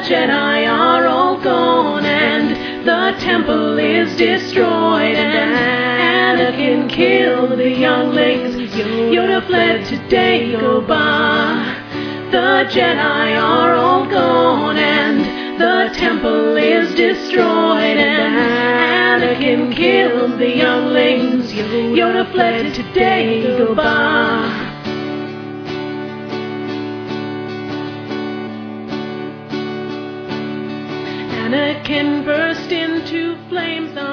Jedi are all gone and the temple is destroyed, and Anakin killed the younglings. Yoda fled to Dagobah. The Jedi are all gone and the temple is destroyed, and Anakin killed the younglings. Yoda fled to Dagobah. Anakin burst into flames.